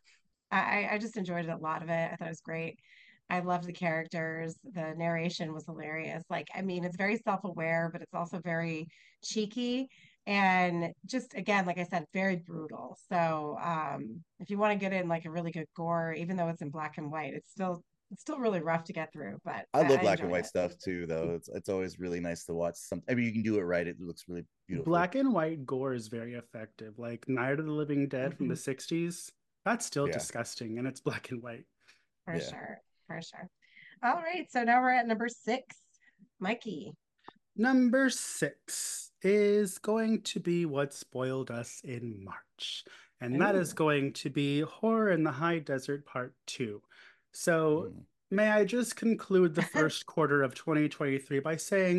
I I just enjoyed it, a lot of it. I thought it was great. I loved the characters. The narration was hilarious. Like, I mean, it's very self-aware, but it's also very cheeky and just again, like I said, very brutal. So, um, if you want to get in like a really good gore, even though it's in black and white, it's still it's still really rough to get through. But I I, love I black and enjoyed white it. stuff too, though. It's it's always really nice to watch some. I mean, you can do it right. It looks really beautiful. Black and white gore is very effective. Like Night of the Living Dead from the Mhm. sixties, that's still Yeah. disgusting and it's black and white. For Yeah. sure, for sure. All right, so now we're at number six, Mikey. Number six is going to be what spoiled us in March, and that is Ooh. going to be Horror in the High Desert Part two. So, Mm. may I just conclude the first quarter of twenty twenty-three by saying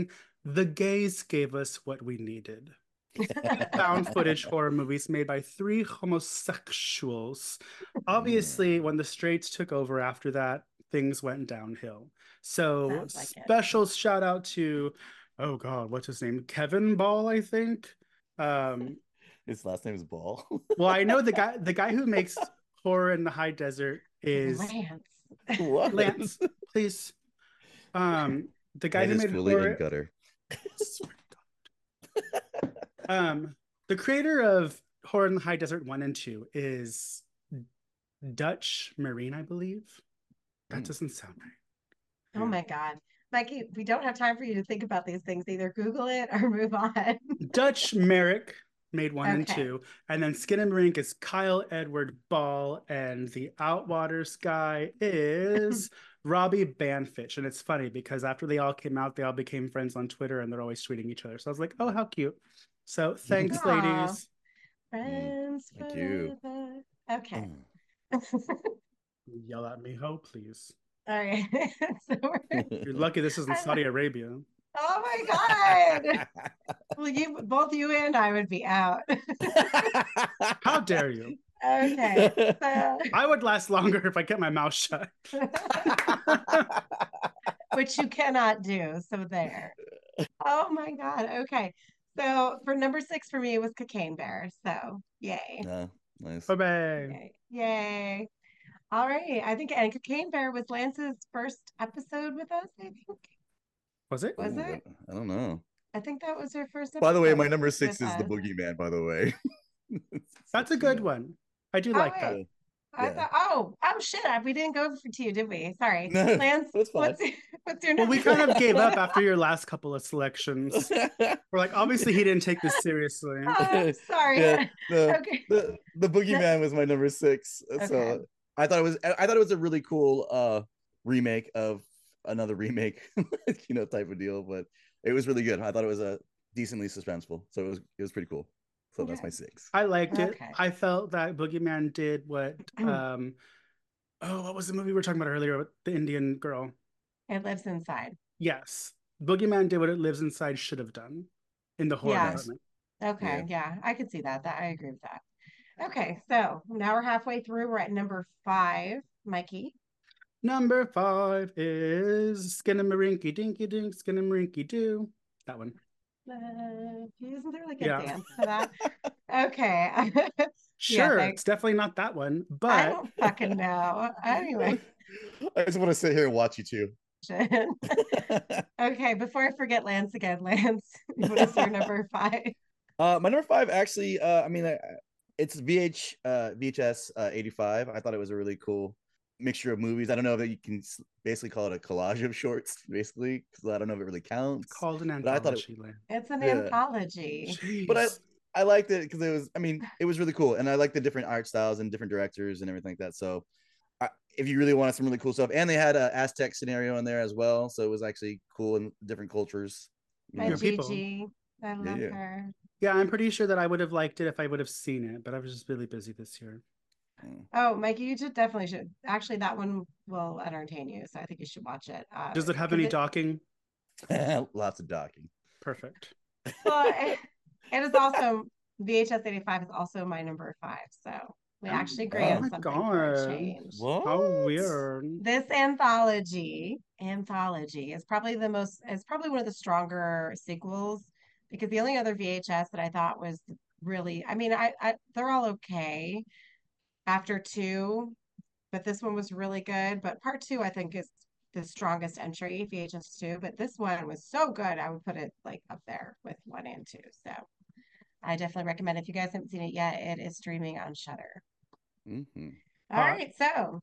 The gays gave us what we needed. Found footage horror movies made by three homosexuals. Obviously, when the straights took over after that, things went downhill. So, Sounds like it. special shout out to, oh God, what's his name? Kevin Ball, I think. Um, His last name is Ball. well, I know the guy, the guy who makes Horror in the High Desert is Lance. What? Lance, please. Um, the guy That who is made fully Horror. in gutter. Swear to God. Um, the creator of Horror in the High Desert one and two is Dutch Marine, I believe. That Mm. doesn't sound right. Oh my God. Mikey, we don't have time for you to think about these things. Either Google it or move on. Dutch Merrick made one and Okay. two, and then Skin and Marink is Kyle Edward Ball, and the Outwaters guy is Robbie Banfitch. And it's funny because after they all came out, they all became friends on Twitter, and they're always tweeting each other. So I was like, oh, how cute. So thanks, Aw. ladies. Friends thank you. forever. Okay. Mm. Yell at me, ho, please. All right. So we're- You're lucky this isn't I- Saudi Arabia. oh my God. Well, you both you and I would be out. How dare you? Okay. So, I would last longer if I kept my mouth shut. which you cannot do. So there. Oh my God. Okay. So for number six for me it was Cocaine Bear. So yay. Yeah, nice. Bye-bye. Yay. Yay. All right. I think and Cocaine Bear was Lance's first episode with us, I think. Was it? Was Ooh, it? I don't know. I think that was her first episode. By the way, my number six with is the us. Boogeyman, by the way. That's a good one. I do Oh, like wait. that. I Yeah. thought, oh, oh shit, we didn't go for to you, did we? Sorry. No, Lance, that's fine. what's, what's your Well, number? we kind of six? gave up after your last couple of selections. We're like, obviously he didn't take this seriously. Oh, I'm sorry. Yeah, no, Okay. the the Boogeyman was my number six. Okay. So I thought it was I thought it was a really cool uh remake of another remake, you know, type of deal. But it was really good. I thought it was a decently suspenseful. So it was it was pretty cool. So that's Okay. my six. I liked it. Okay. I felt that Boogeyman did what um oh, what was the movie we were talking about earlier with the Indian girl? It lives inside. Yes. Boogeyman did what It Lives Inside should have done in the horror Yeah. department. Okay. Yeah. I could see that. That I agree with that. Okay. So now we're halfway through. We're at number five. Mikey. Number five is Skinnamarink Dinky Dink, Skinnamarink Doo. That one. Uh, isn't there like a Yeah. dance to that? Okay. Sure, thanks. it's definitely not that one, I but don't fucking know. Anyway. I just want to sit here and watch you two. Okay, before I forget Lance again, Lance, what is your number five? Uh, my number five actually, uh, I mean, uh, it's V H, uh, V H S uh, eighty-five. I thought it was a really cool mixture of movies. I don't know if you can s- basically call it a collage of shorts, basically, because I don't know if it really counts. it's called an But I thought it- anthology. Land. It's an Yeah. anthology. But I, Jeez. I liked it because it was, I mean, it was really cool, and I like the different art styles and different directors and everything like that. So, I, if you really wanted some really cool stuff, and they had a Aztec scenario in there as well, so it was actually cool in different cultures. You My Your know? people. Gigi. I love yeah. her. Yeah, I'm pretty sure that I would have liked it if I would have seen it, but I was just really busy this year. Mm. Oh, Mikey, you should definitely should. Actually, that one will entertain you, so I think you should watch it. Uh, Does it have 'cause any it- docking? Lots of docking. Perfect. Well, it, it is also V H S eighty-five is also my number five, so we Oh, actually agree oh on my something for a God. change. What? How weird. This anthology, anthology is probably the most, is probably one of the stronger sequels because the only other V H S that I thought was really, I mean, I, I they're all okay after two, but this one was really good. But part two, I think, is the strongest entry, V H S two. But this one was so good, I would put it like up there with one and two. So I definitely recommend. If you guys haven't seen it yet, it is streaming on Shudder. Mhm. All Uh, right, so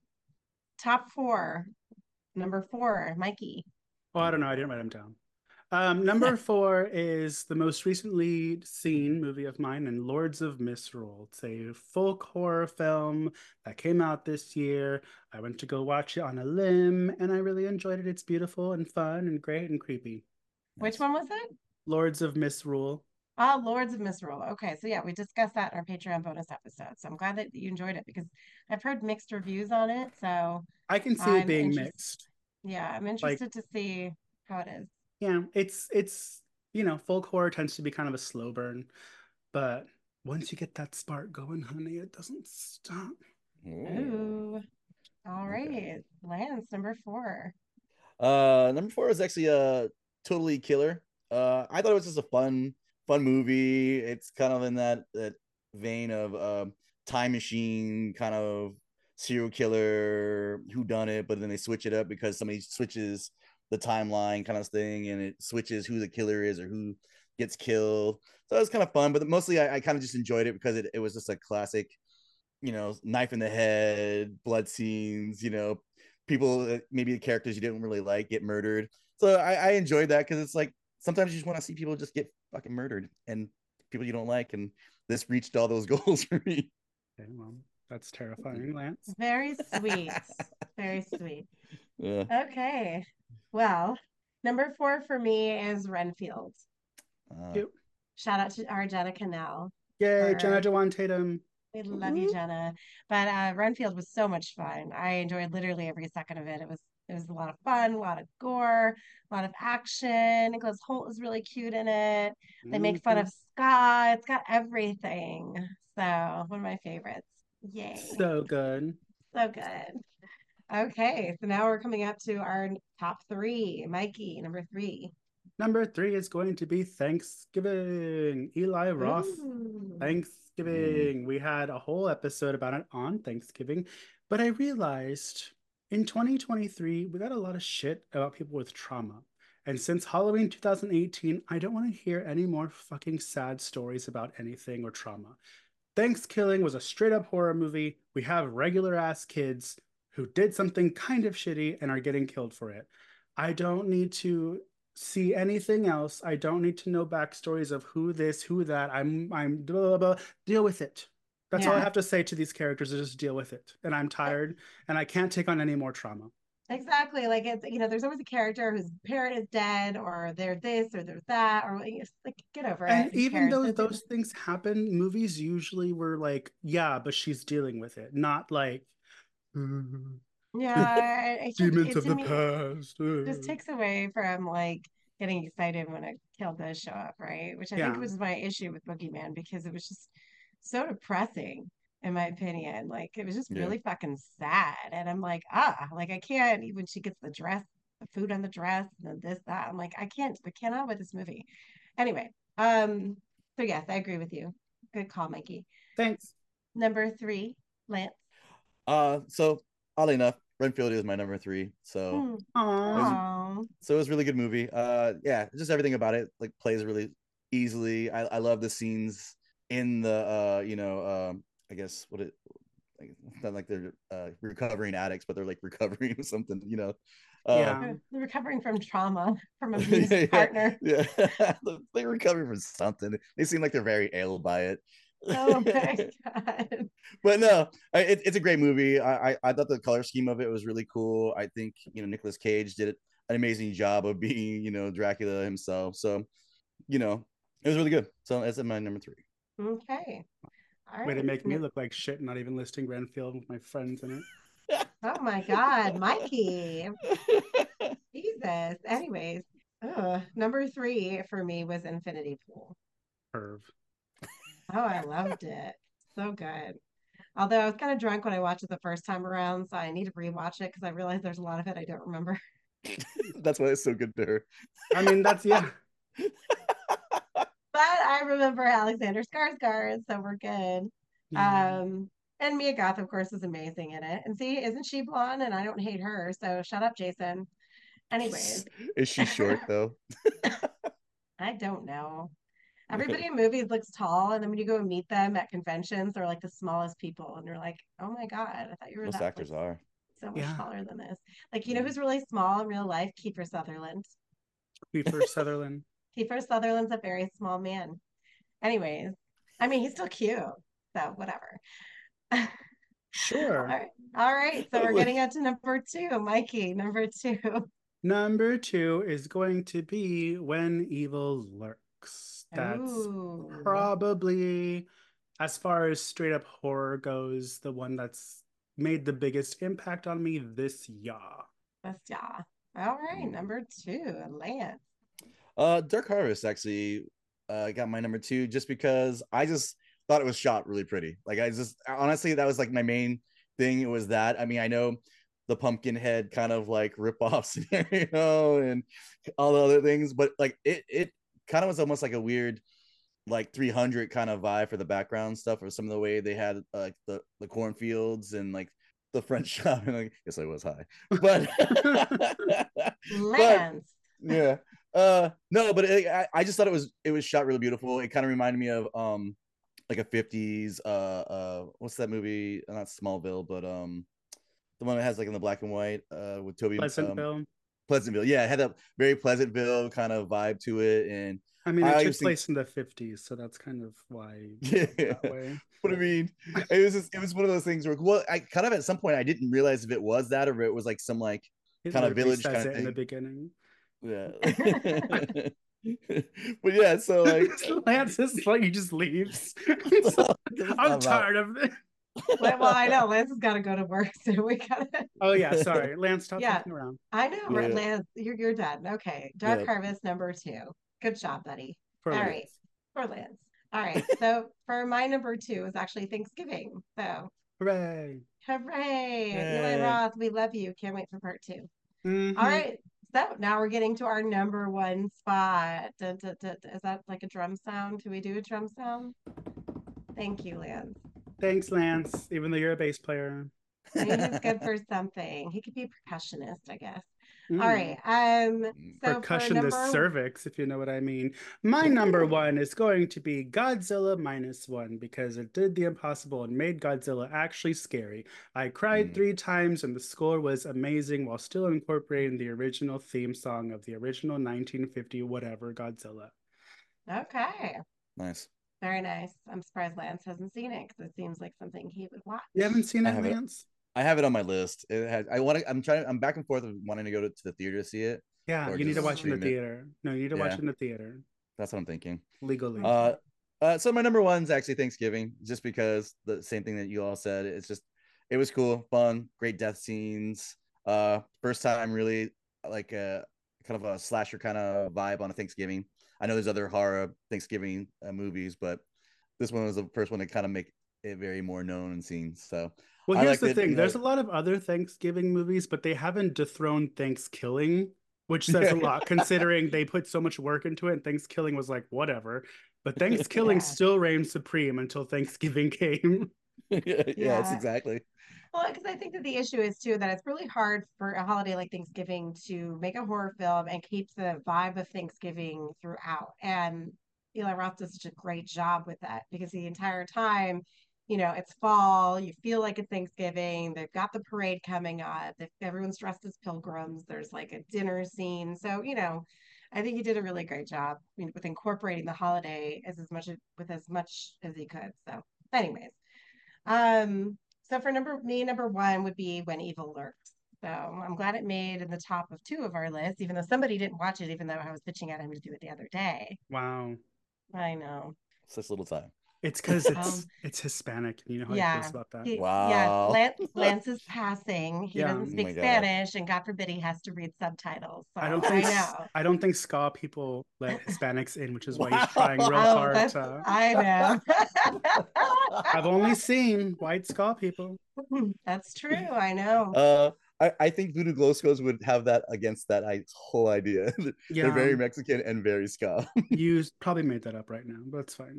top four. Number four, Mikey. Oh, I don't know. I didn't write them down. Um, number four is the most recently seen movie of mine, and Lords of Misrule. It's a folk horror film that came out this year. I went to go watch it on a limb, and I really enjoyed it. It's beautiful and fun and great and creepy. Which one was it? Lords of Misrule. Oh, Lords of Misrule. Okay, so yeah, we discussed that in our Patreon bonus episode. So I'm glad that you enjoyed it because I've heard mixed reviews on it. So I can see I'm it being interest- mixed. yeah, I'm interested to see how it is. Yeah, it's it's you know, folk horror tends to be kind of a slow burn, but once you get that spark going, honey, it doesn't stop. Ooh. All right. Okay. Lance, number four. Uh, number four is actually a Totally Killer. Uh, I thought it was just a fun, fun movie. It's kind of in that that vein of uh, time machine kind of serial killer who done it, but then they switch it up because somebody switches the timeline kind of thing, and it switches who the killer is or who gets killed. So it was kind of fun, but mostly I, I kind of just enjoyed it because it, it was just a classic, you know, knife in the head, blood scenes, you know, people, maybe the characters you didn't really like get murdered. So I, I enjoyed that because it's like sometimes you just want to see people just get fucking murdered and people you don't like. And this reached all those goals for me. Okay, well, that's terrifying, Lance. Very sweet. Very sweet. Yeah. Okay. Well, number four for me is Renfield. Uh, Cute. Shout out to our Jenna Canal. Yay, For- Jenna Dewan Tatum. We love you, Jenna. But uh, Renfield was so much fun. I enjoyed literally every second of it. It was it was a lot of fun, a lot of gore, a lot of action. Nicholas Holt was really cute in it. They make fun of Scott. It's got everything. So one of my favorites. Yay. So good. So good. Okay, so now we're coming up to our top three. Mikey, number three. Number three is going to be Thanksgiving. Eli Roth. Ooh. Thanksgiving. We had a whole episode about it on Thanksgiving, but I realized in twenty twenty-three, we got a lot of shit about people with trauma. And since Halloween two thousand eighteen, I don't want to hear any more fucking sad stories about anything or trauma. Thanksgiving was a straight up horror movie. We have regular ass kids who did something kind of shitty and are getting killed for it. I don't need to see anything else. I don't need to know backstories of who this, who that. I'm, I'm, blah, blah, blah. Deal with it. That's Yeah. all I have to say to these characters is just deal with it. And I'm tired and I can't take on any more trauma. Exactly. Like it's, you know, there's always a character whose parent is dead or they're this or they're that, or it's like, get over And it. Who even cares? though It's- those things happen, movies usually were like, yeah, but she's dealing with it. Not like, yeah, it's just, demons it, of to the me, past. just takes away from like getting excited when a kill does show up, right? Which I think Yeah. was my issue with Boogeyman because it was just so depressing, in my opinion. Like it was just Yeah. really fucking sad. And I'm like, ah, like I can't, even she gets the dress, the food on the dress, and then this, that. I'm like, I can't, I cannot with this movie. Anyway, um, so yes, I agree with you. Good call, Mikey. Thanks. Number three, Lance. Uh, so oddly enough, Renfield is my number three. So Hmm. Aw. Aw. so it was a really good movie. Uh, yeah, just everything about it like plays really easily. I, I love the scenes in the uh, you know, um, I guess what it like, it's not like they're uh recovering addicts, but they're like recovering something, you know. Uh, Yeah. They're recovering from trauma from a yeah, abused yeah, partner. yeah. They're recovering from something. They seem like they're very ill by it. Oh my god. But no, I- it, it's a great movie. I, I I thought the color scheme of it was really cool. I think, you know, Nicolas Cage did an amazing job of being, you know, Dracula himself. So, you know, it was really good. So that's my number three. Okay. All Way to right. make me look like shit, not even listing Renfield with my friends in it. Oh my god, Mikey. Jesus. Anyways, ugh. Number three for me was Infinity Pool. Perv. Oh, I loved it. So good. Although I was kind of drunk when I watched it the first time around, so I need to rewatch it because I realized there's a lot of it I don't remember. That's why it's so good to her. I mean, that's, yeah. But I remember Alexander Skarsgård, so we're good. Yeah. Um, and Mia Goth, of course, is amazing in it. And see, isn't she blonde? And I don't hate her, so shut up, Jason. Anyways, Is she short though? I don't know. Everybody in movies looks tall, and then when you go and meet them at conventions, they're like the smallest people, and you're like, "Oh my god, I thought you were Most that actors like, are. so much Yeah. taller than this." Like, you know who's really small in real life? Kiefer Sutherland. Kiefer Sutherland. Kiefer Sutherland's a very small man. Anyways, I mean, he's still cute, so whatever. Sure. All right. All right. So we're getting on to number two, Mikey. Number two. Number two is going to be When Evil Lurks. That's Ooh. probably, as far as straight up horror goes, the one that's made the biggest impact on me this year. That's yeah. All right. Number two, Lance. Uh, Dark Harvest actually uh got my number two just because I just thought it was shot really pretty. Like I just honestly that was like my main thing. It was that. I mean, I know the Pumpkinhead kind of like rip off scenario and all the other things, but like it it kind of was almost like a weird like three hundred kind of vibe for the background stuff, or some of the way they had uh, like the the cornfields and like the French shop. And like, yes, I was high, but but Lance. yeah, uh, no, but it, I I just thought it was it was shot really beautiful. It kind of reminded me of um like a fifties uh uh what's that movie? Not Smallville, but um the one that has like in the black and white uh with Toby um Pleasantville. Pleasantville. Yeah, it had that very Pleasantville kind of vibe to it, and I mean, it I took used to place in the fifties, so that's kind of why yeah. that way. What I mean, it was just, it was one of those things where well, I kind of at some point I didn't realize if it was that or if it was like some like kind Hitler of village says kind it of in the thing. beginning. Yeah. But yeah, so like Lance is like he just leaves. so, I'm tired of this. Well, I know Lance has got to go to work, so we gotta. Oh yeah, sorry, Lance. Stop Yeah. fucking around. I know, Yeah. right, Lance. You're you're done. Okay, Dark Yeah. Harvest number two. Good job, buddy. For All Lance. right, for Lance. All right. So for my number two is actually Thanksgiving. So Hooray! hooray, Eli Yay. Roth, we love you. Can't wait for part 2 Mhm. All right. So now we're getting to our number one spot. Dun, dun, dun, dun. Is that like a drum sound? Do we do a drum sound? Thank you, Lance. Thanks, Lance. Even though you're a bass player. Maybe he's good for something. He could be a percussionist, I guess. Mm. All right. Um. So Percussion for the number cervix, if you know what I mean. My number one is going to be Godzilla minus one because it did the impossible and made Godzilla actually scary. I cried Mm. three times and the score was amazing while still incorporating the original theme song of the original nineteen fifty whatever Godzilla. Okay. Nice. Very nice. I'm surprised Lance hasn't seen it because it seems like something he would watch. You haven't seen I it, have it. Lance? I have it on my list. It has. I want to. I'm trying. I'm back and forth of wanting to go to, to the theater to see it. Yeah, or you need to just watch it in the stream it. theater. No, you need to watch Yeah. it in the theater That's what I'm thinking. legally. Uh, uh, so my number one's actually Thanksgiving, just because the same thing that you all said. It's just, it was cool, fun, great death scenes. Uh, first time really like a kind of a slasher kind of vibe on a Thanksgiving. I know there's other horror Thanksgiving uh, movies, but this one was the first one to kind of make it very more known and seen. So Well, I here's liked the it, thing. you know- There's a lot of other Thanksgiving movies, but they haven't dethroned Thanksgiving, which says a lot considering they put so much work into it. And Thanksgiving was like, whatever. But Thanksgiving Yeah. still reigned supreme until Thanksgiving came. yeah, yeah, it's Yeah. exactly. Well, because I think that the issue is too that it's really hard for a holiday like Thanksgiving to make a horror film and keep the vibe of Thanksgiving throughout. And Eli Roth does such a great job with that because the entire time, you know, it's fall, you feel like it's Thanksgiving, they've got the parade coming up, if everyone's dressed as pilgrims, there's like a dinner scene. So, you know, I think he did a really great job I mean, with incorporating the holiday as, as much with as much as he could. So, anyways. Um, so for number me, number one would be When Evil Lurks. So I'm glad it made in the top of two of our lists, even though somebody didn't watch it, even though I was pitching at him to do it the other day. Wow. I know. Such little time. It's because it's Um, it's Hispanic. You know how he Yeah. feels about that. He, Wow. Yes, Lance, Lance is passing. He Yeah. doesn't Oh speak my God. Spanish, and God forbid he has to read subtitles. So I don't I think know. I don't think ska people let Hispanics in, which is why he's Wow. trying real Oh, hard that's to. I know. I've only seen white ska people. That's true. I know. Uh, I, I think Voodoo Glow Skulls would have that against that I, whole idea. They're Yeah. very Mexican and very ska. You probably made that up right now, but it's fine.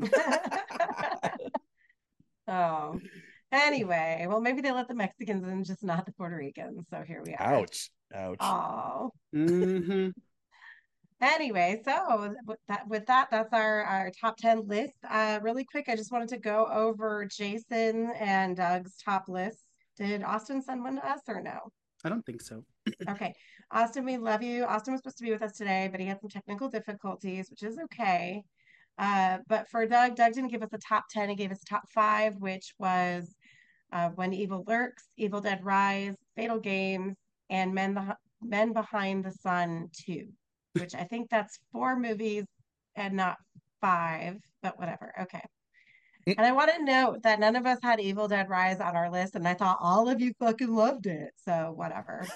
Oh, anyway, well, maybe they let the Mexicans in, just not the Puerto Ricans. So here we are. Ouch. Ouch. Oh, hmm anyway, so with that, with that, that's our our top ten list. Uh, really quick, I just wanted to go over Jason and Doug's top lists. Did Austin send one to us or no? I don't think so. Okay, Austin, we love you. Austin was supposed to be with us today, but he had some technical difficulties, which is okay. Uh, but for Doug, Doug didn't give us a top ten. He gave us a top five, which was uh, When Evil Lurks, Evil Dead Rise, Fatal Games, and Men, the, Men Behind the Sun two, which I think that's four movies and not five, but whatever. Okay. And I want to note that none of us had Evil Dead Rise on our list, and I thought all of you fucking loved it. So whatever.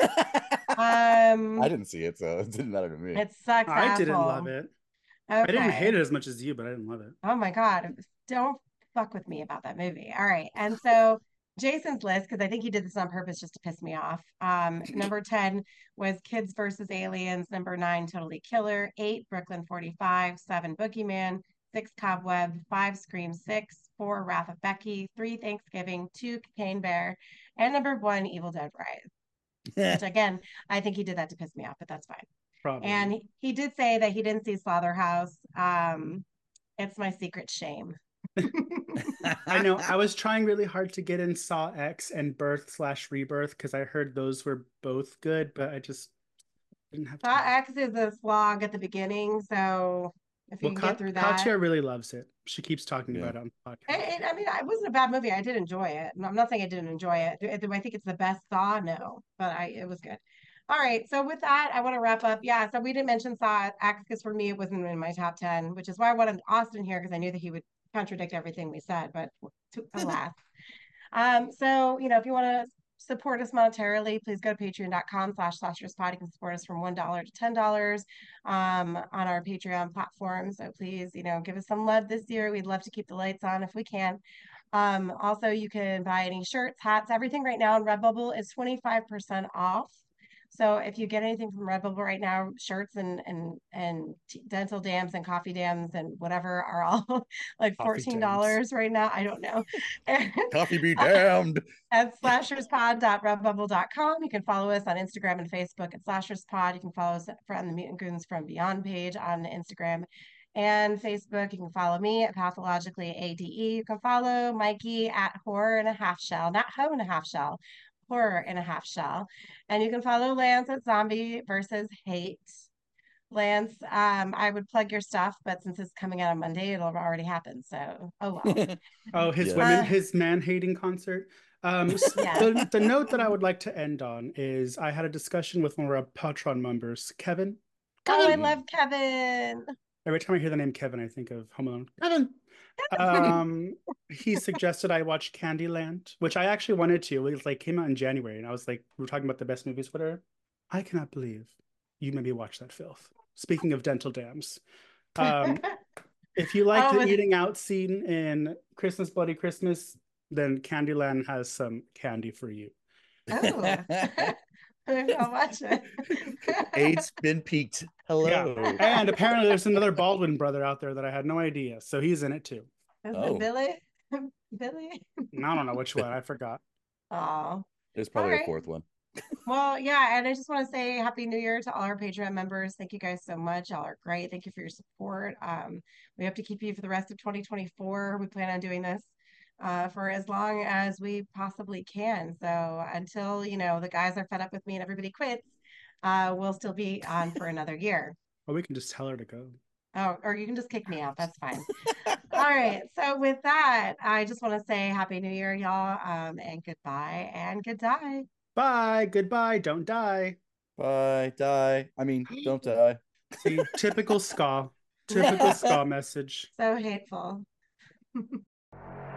Um, I didn't see it, so it didn't matter to me. it sucks. I didn't asshole. love it. Okay. I didn't hate it as much as you, but I didn't love it. Oh my God. Don't fuck with me about that movie. All right. And so Jason's list, because I think he did this on purpose just to piss me off. Um, number ten was Kids versus Aliens. Number nine, Totally Killer. Eight, Brooklyn forty-five. Seven, Boogeyman. Six, Cobweb. Five, Scream Six. Four, Wrath of Becky. Three, Thanksgiving. Two, Cocaine Bear. And number one, Evil Dead Rise. Which again, I think he did that to piss me off, but that's fine. Probably. And he, he did say that he didn't see Slaughterhouse. Um, it's my secret shame. I know. I was trying really hard to get in Saw X and Birth slash Rebirth because I heard those were both good, but I just didn't have Saw time. X is a slog at the beginning, so if you Well, can Ka- get through that. Katya really loves it. She keeps talking Yeah. about it on the podcast. It, it, I mean, it wasn't a bad movie. I did enjoy it. I'm not saying I didn't enjoy it. Do, do I think it's the best Saw? No, but I it was good. All right. So with that, I want to wrap up. Yeah. So we didn't mention Saw X because for me it wasn't in my top ten, which is why I wanted Austin here because I knew that he would contradict everything we said. But to, alas. Um. So you know, if you want to support us monetarily, please go to patreon.com slash slasherspod. You can support us from one dollar to ten dollars um, on our Patreon platform. So please, you know, give us some love this year. We'd love to keep the lights on if we can. Um, also, you can buy any shirts, hats, everything right now on Redbubble is twenty-five percent off. So if you get anything from Redbubble right now, shirts and and and dental dams and coffee dams and whatever are all like fourteen dollars right now. I don't know. Coffee be damned. At slasherspod dot redbubble dot com. You can follow us on Instagram and Facebook at slasherspod. You can follow us from the Mutant Goons from Beyond page on Instagram and Facebook. You can follow me at pathologically A D E. You can follow Mikey at horror in a half shell, not hoe in a half shell, horror in a half shell. And you can follow Lance at zombie versus hate. Lance, um, I would plug your stuff, but since it's coming out on Monday, it'll have already happened. So, oh well. Oh, his Yeah. women, Uh, his man-hating concert. Um, s- Yeah. the, the note that I would like to end on is I had a discussion with one of our Patreon members, Kevin. Oh, I Kevin. love Kevin. Every time I hear the name Kevin, I think of Home Alone. Kevin. Um, he suggested I watch Candyland, which I actually wanted to. It was like came out in January, and I was like, we were talking about the best movies, whatever. I cannot believe you made me watch that filth. Speaking of dental dams, um, if you like Oh, the with- eating out scene in Christmas Bloody Christmas, then Candyland has some candy for you. Oh. I'll watch it. Eight's been peaked. Hello. Yeah. And apparently there's another Baldwin brother out there that I had no idea. So he's in it too. Is Oh. it Billy? Billy? I don't know which one. I forgot. Oh. There's probably Alright. a fourth one. Well, yeah, and I just want to say Happy New Year to all our Patreon members. Thank you guys so much. Y'all are great. Thank you for your support. Um, we hope to keep you for the rest of twenty twenty-four. We plan on doing this uh, for as long as we possibly can. So until, you know, the guys are fed up with me and everybody quits, uh, we'll still be on for another year. Or we can just tell her to go. Oh, or you can just kick me out. That's fine. All right. So with that, I just want to say Happy New Year, y'all, um, and goodbye and good die. Bye. Goodbye. Don't die. Bye. Die. I mean, don't die. See, typical ska. Typical ska message. So hateful.